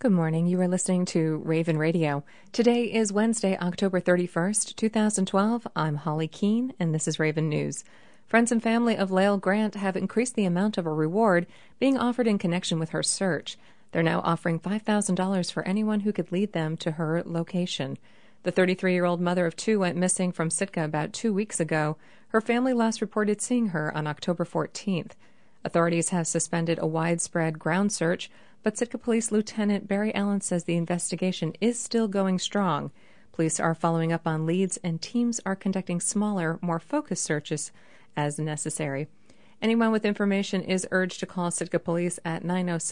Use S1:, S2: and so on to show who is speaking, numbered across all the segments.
S1: Good morning. You are listening to Raven Radio. Today is Wednesday, October 31st, 2012. I'm Holly Keene, and this is Raven News. Friends and family of Lael Grant have increased the amount of a reward being offered in connection with her search. They're now offering $5,000 for anyone who could lead them to her location. The 33-year-old mother of two went missing from Sitka about 2 weeks ago. Her family last reported seeing her on October 14th. Authorities have suspended a widespread ground search, but Sitka Police Lieutenant Barry Allen says the investigation is still going strong. Police are following up on leads, and teams are conducting smaller, more focused searches as necessary. Anyone with information is urged to call Sitka Police at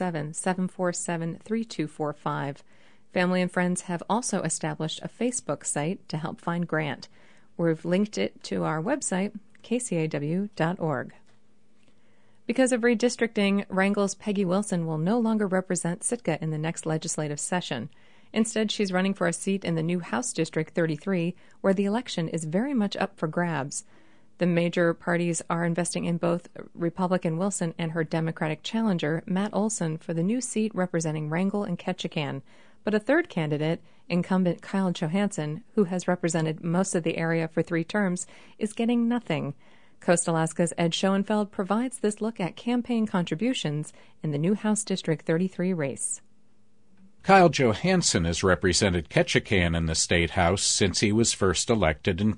S1: 907-747-3245. Family and friends have also established a Facebook site to help find Grant. We've linked it to our website, kcaw.org. Because of redistricting, Wrangell's Peggy Wilson will no longer represent Sitka in the next legislative session. Instead, she's running for a seat in the new House District 33, where the election is very much up for grabs. The major parties are investing in both Republican Wilson and her Democratic challenger, Matt Olson, for the new seat representing Wrangell and Ketchikan. But a third candidate, incumbent Kyle Johansson, who has represented most of the area for 3 terms, is getting nothing. Coast Alaska's Ed Schoenfeld provides this look at campaign contributions in the new House District 33 race.
S2: Kyle Johansson has represented Ketchikan in the State House since he was first elected in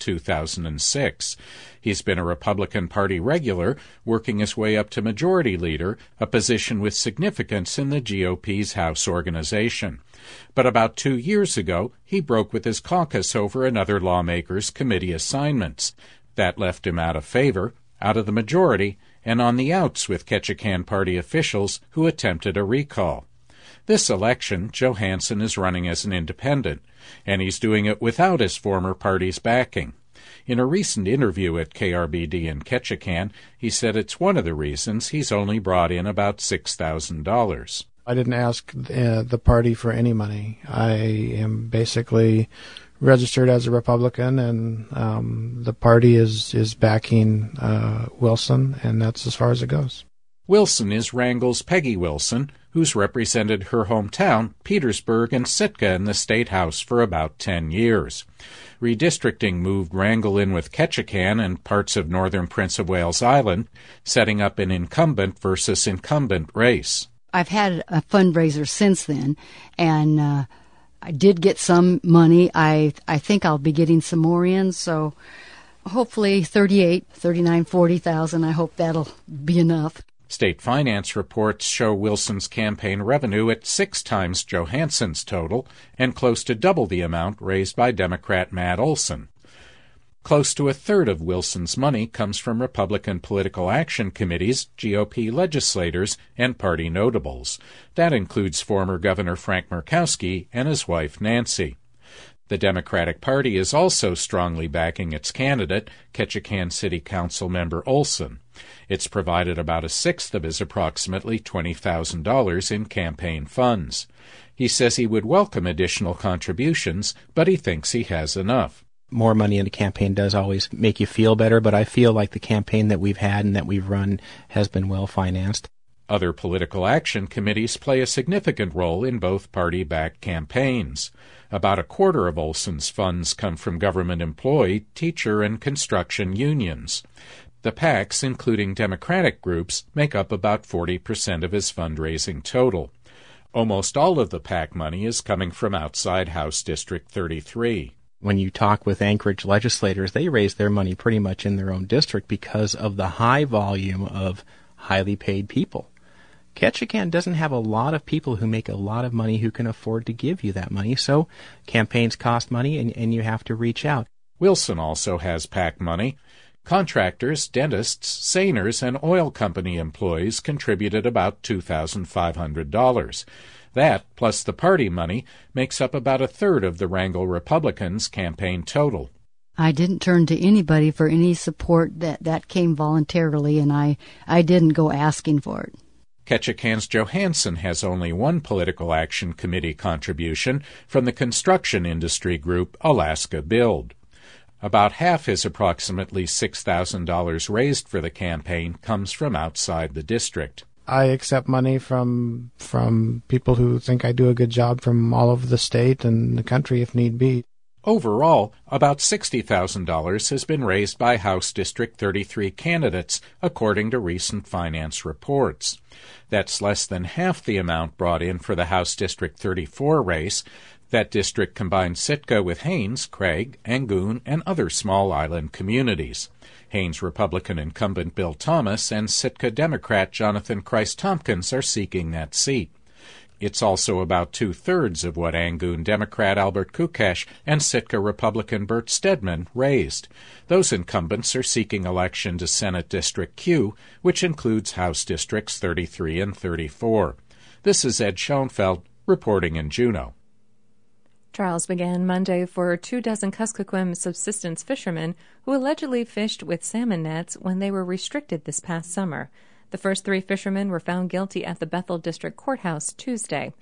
S2: 2006. He's been a Republican Party regular, working his way up to Majority Leader, a position with significance in the GOP's House organization. But about 2 years ago, he broke with his caucus over another lawmaker's committee assignments. That left him out of favor, out of the majority, and on the outs with Ketchikan Party officials who attempted a recall. This election, Johansson is running as an independent, and he's doing it without his former party's backing. In a recent interview at KRBD in Ketchikan, he said it's one of the reasons he's only brought in about $6,000.
S3: I didn't ask the party for any money. I am basically registered as a Republican, and the party is backing Wilson, and that's as far as it goes.
S2: Wilson is Wrangell's Peggy Wilson, who's represented her hometown, Petersburg, and Sitka in the State House for about 10 years. Redistricting moved Wrangell in with Ketchikan and parts of northern Prince of Wales Island, setting up an incumbent versus incumbent race.
S4: I've had a fundraiser since then, and I did get some money. I think I'll be getting some more in, so hopefully 40,000. I hope that'll be enough.
S2: State finance reports show Wilson's campaign revenue at 6 times Johansson's total and close to double the amount raised by Democrat Matt Olson. Close to a third of Wilson's money comes from Republican political action committees, GOP legislators, and party notables. That includes former Governor Frank Murkowski and his wife Nancy. The Democratic Party is also strongly backing its candidate, Ketchikan City Council member Olson. It's provided about a sixth of his approximately $20,000 in campaign funds. He says he would welcome additional contributions, but he thinks he has enough.
S5: More money in a campaign does always make you feel better, but I feel like the campaign that we've had and that we've run has been well financed.
S2: Other political action committees play a significant role in both party-backed campaigns. About a quarter of Olson's funds come from government employee, teacher, and construction unions. The PACs, including Democratic groups, make up about 40% of his fundraising total. Almost all of the PAC money is coming from outside House District 33.
S5: When you talk with Anchorage legislators, they raise their money pretty much in their own district because of the high volume of highly paid people. Ketchikan doesn't have a lot of people who make a lot of money who can afford to give you that money, so campaigns cost money and you have to reach out.
S2: Wilson also has PAC money. Contractors, dentists, seiners, and oil company employees contributed about $2,500. That, plus the party money, makes up about a third of the Wrangell Republicans' campaign total.
S4: I didn't turn to anybody for any support. That came voluntarily, and I didn't go asking for it.
S2: Ketchikan's Johansson has only one political action committee contribution from the construction industry group Alaska Build. About half his approximately $6,000 raised for the campaign comes from outside the district.
S3: I accept money from people who think I do a good job from all over the state and the country if need be.
S2: Overall, about $60,000 has been raised by House District 33 candidates, according to recent finance reports. That's less than half the amount brought in for the House District 34 race. That district combines Sitka with Haines, Craig, Angoon, and other small island communities. Haines Republican incumbent Bill Thomas and Sitka Democrat Jonathan Christ-Tompkins are seeking that seat. It's also about two-thirds of what Angoon Democrat Albert Kukesh and Sitka Republican Bert Stedman raised. Those incumbents are seeking election to Senate District Q, which includes House Districts 33 and 34. This is Ed Schoenfeld reporting in Juneau.
S1: Trials began Monday for 24 Kuskokwim subsistence fishermen who allegedly fished with salmon nets when they were restricted this past summer. The first 3 fishermen were found guilty at the Bethel District Courthouse Tuesday.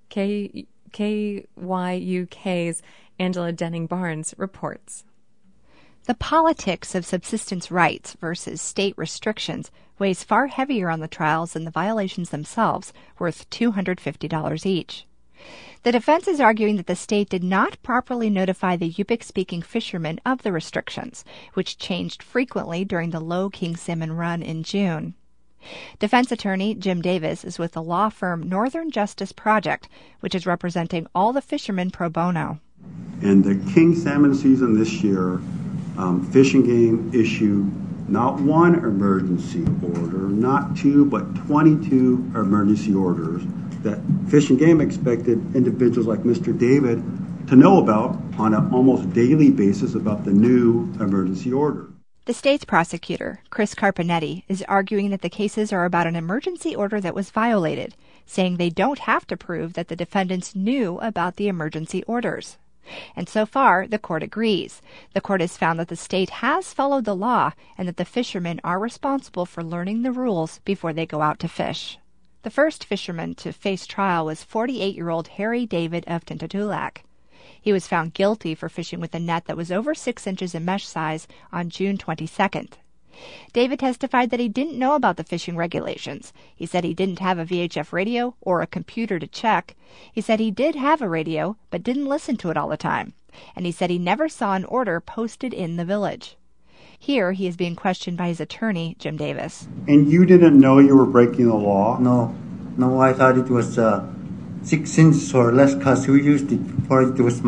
S1: KYUK's Angela Denning-Barnes reports.
S6: The politics of subsistence rights versus state restrictions weighs far heavier on the trials than the violations themselves, worth $250 each. The defense is arguing that the state did not properly notify the Yupik-speaking fishermen of the restrictions, which changed frequently during the low king salmon run in June. Defense attorney Jim Davis is with the law firm Northern Justice Project, which is representing all the fishermen pro bono.
S7: In the king salmon season this year, Fish and Game issued not one emergency order, not 2, but 22 emergency orders that Fish and Game expected individuals like Mr. David to know about on an almost daily basis about the new emergency order.
S6: The state's prosecutor, Chris Carpinetti, is arguing that the cases are about an emergency order that was violated, saying they don't have to prove that the defendants knew about the emergency orders. And so far, the court agrees. The court has found that the state has followed the law and that the fishermen are responsible for learning the rules before they go out to fish. The first fisherman to face trial was 48-year-old Harry David of Tintutulak. He was found guilty for fishing with a net that was over 6 inches in mesh size on June 22nd. David testified that he didn't know about the fishing regulations. He said he didn't have a VHF radio or a computer to check. He said he did have a radio, but didn't listen to it all the time. And he said he never saw an order posted in the village. Here he is being questioned by his attorney, Jim Davis.
S7: And you didn't know you were breaking the law?
S8: No, I thought it was 6 inches or less because we used it for it was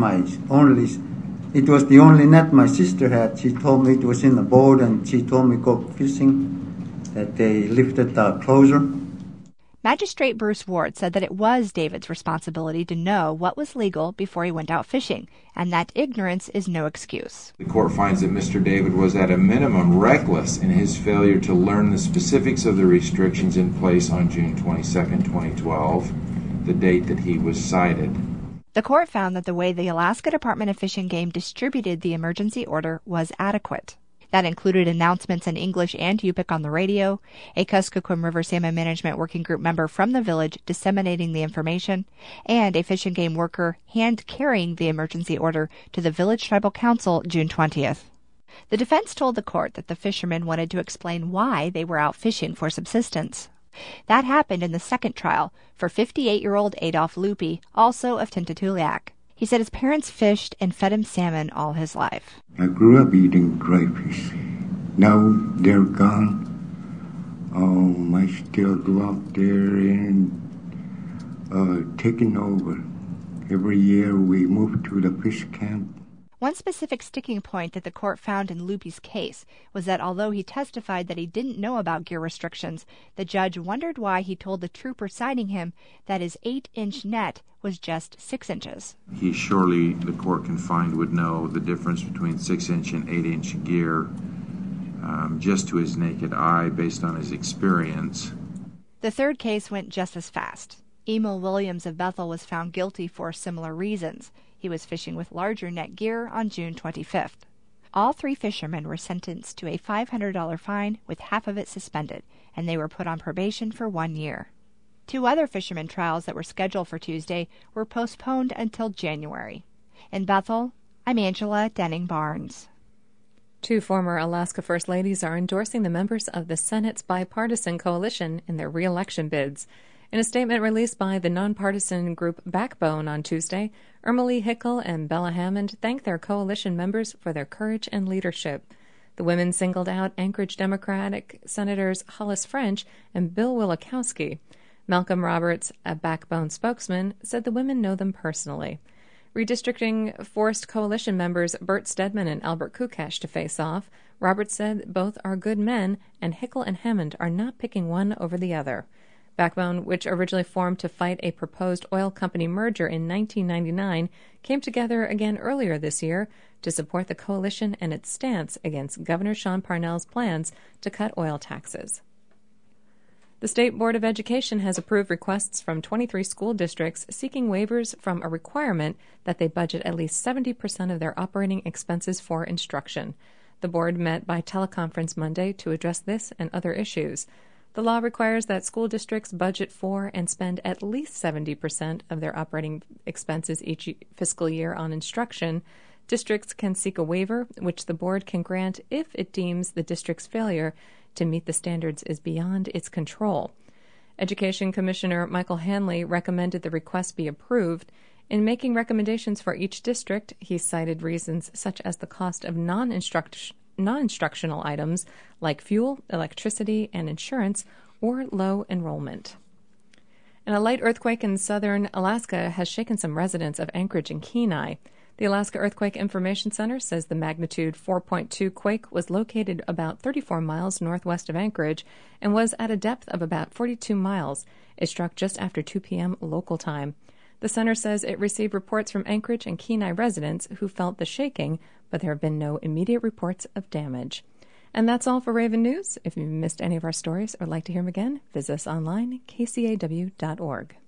S8: it was the only net my sister had. She told me it was in the boat and she told me go fishing, that they lifted the closure.
S6: Magistrate Bruce Ward said that it was David's responsibility to know what was legal before he went out fishing, and that ignorance is no excuse.
S9: The court finds that Mr. David was at a minimum reckless in his failure to learn the specifics of the restrictions in place on June 22, 2012, the date that he was cited.
S6: The court found that the way the Alaska Department of Fish and Game distributed the emergency order was adequate. That included announcements in English and Yupik on the radio, a Kuskokwim River Salmon Management Working Group member from the village disseminating the information, and a Fish and Game worker hand-carrying the emergency order to the Village Tribal Council June 20th. The defense told the court that the fishermen wanted to explain why they were out fishing for subsistence. That happened in the second trial for 58-year-old Adolph Lupi, also of Tintutulak. He said his parents fished and fed him salmon all his life.
S8: I grew up eating dry fish. Now they're gone. I still go out there and taking over. Every year we move to the fish camp.
S6: One specific sticking point that the court found in Lupi's case was that although he testified that he didn't know about gear restrictions, the judge wondered why he told the trooper citing him that his 8-inch net was just 6 inches.
S9: He surely, the court can find, would know the difference between 6-inch and 8-inch gear just to his naked eye based on his experience.
S6: The third case went just as fast. Emil Williams of Bethel was found guilty for similar reasons. He was fishing with larger net gear on June 25th. All 3 fishermen were sentenced to a $500 fine with half of it suspended, and they were put on probation for 1 year. 2 other fishermen trials that were scheduled for Tuesday were postponed until January. In Bethel, I'm Angela Denning-Barnes.
S1: Two former Alaska First Ladies are endorsing the members of the Senate's bipartisan coalition in their re-election bids. In a statement released by the nonpartisan group Backbone on Tuesday, Irma Lee Hickel and Bella Hammond thanked their coalition members for their courage and leadership. The women singled out Anchorage Democratic Senators Hollis French and Bill Wielechowski. Malcolm Roberts, a Backbone spokesman, said the women know them personally. Redistricting forced coalition members Bert Stedman and Albert Kukesh to face off. Roberts said both are good men, and Hickel and Hammond are not picking one over the other. Backbone, which originally formed to fight a proposed oil company merger in 1999, came together again earlier this year to support the coalition and its stance against Governor Sean Parnell's plans to cut oil taxes. The State Board of Education has approved requests from 23 school districts seeking waivers from a requirement that they budget at least 70% of their operating expenses for instruction. The board met by teleconference Monday to address this and other issues. The law requires that school districts budget for and spend at least 70% of their operating expenses each fiscal year on instruction. Districts can seek a waiver, which the board can grant if it deems the district's failure to meet the standards is beyond its control. Education Commissioner Michael Hanley recommended the request be approved. In making recommendations for each district, he cited reasons such as the cost of non-instructional items like fuel, electricity, and insurance, or low enrollment. And a light earthquake in southern Alaska has shaken some residents of Anchorage and Kenai. The Alaska Earthquake Information Center says the magnitude 4.2 quake was located about 34 miles northwest of Anchorage and was at a depth of about 42 miles. It struck just after 2 p.m. local time. The center says it received reports from Anchorage and Kenai residents who felt the shaking, but there have been no immediate reports of damage. And that's all for Raven News. If you missed any of our stories or would like to hear them again, visit us online, kcaw.org.